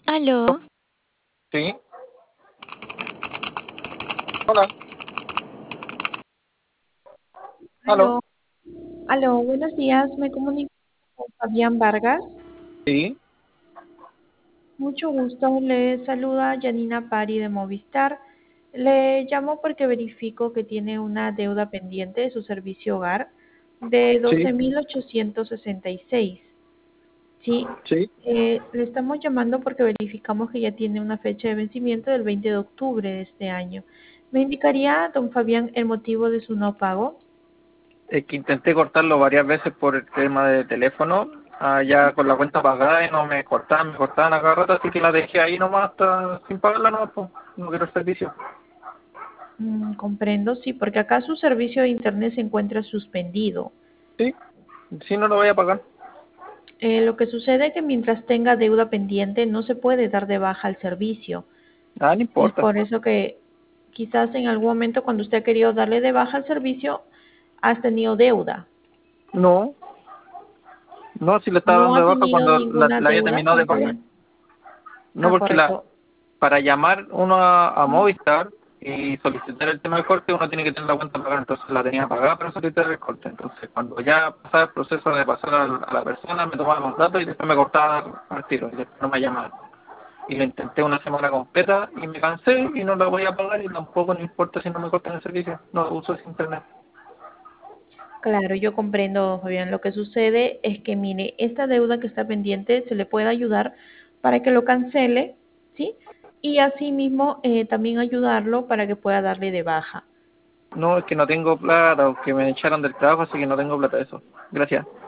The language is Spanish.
Aló, Sí, hola, aló, Aló, aló, buenos días. Me comunico con Fabián Vargas. sí, Mucho gusto. Le saluda Janina Pari de Movistar. Le llamo porque verifico que tiene una deuda pendiente de su servicio hogar de sí, 12.866. Sí, sí. le estamos llamando porque verificamos que ya tiene una fecha de vencimiento del 20 de octubre de este año. ¿Me indicaría, don Fabián, el motivo de su no pago? Es que intenté cortarlo varias veces por el tema de teléfono, ya con la cuenta pagada y no me cortaban a cada rato, así que la dejé ahí nomás hasta sin pagarla, no, pues, no quiero el servicio. Comprendo, sí, porque acá su servicio de Internet se encuentra suspendido. Sí, sí, no lo voy a pagar. Lo que sucede es que mientras tenga deuda pendiente no se puede dar de baja el servicio. Ah, no Es importa. por eso que quizás en algún momento cuando usted ha querido darle de baja al servicio, has tenido deuda. No, no, si le estaba No dando ha de baja tenido cuando ninguna la haya deuda, terminado de don pagar. Fabián. No, Ah, porque correcto. para llamar uno a Movistar y solicitar el tema del corte, uno tiene que tener la cuenta pagada, entonces la tenía pagada para solicitar el corte. Entonces, cuando ya pasaba el proceso de pasar a la persona, me tomaban los datos y después me cortaba al tiro y después no me llamaban. Y lo intenté una semana completa y me cansé y no la voy a pagar y tampoco no importa si no me cortan el servicio, no uso ese internet. Claro, yo comprendo, Fabián. Lo que sucede es que, mire, esta deuda que está pendiente se le puede ayudar para que lo cancele, ¿sí? Y asimismo también ayudarlo para que pueda darle de baja. No, es que no tengo plata o que me echaron del trabajo, así que no tengo plata de eso. Gracias.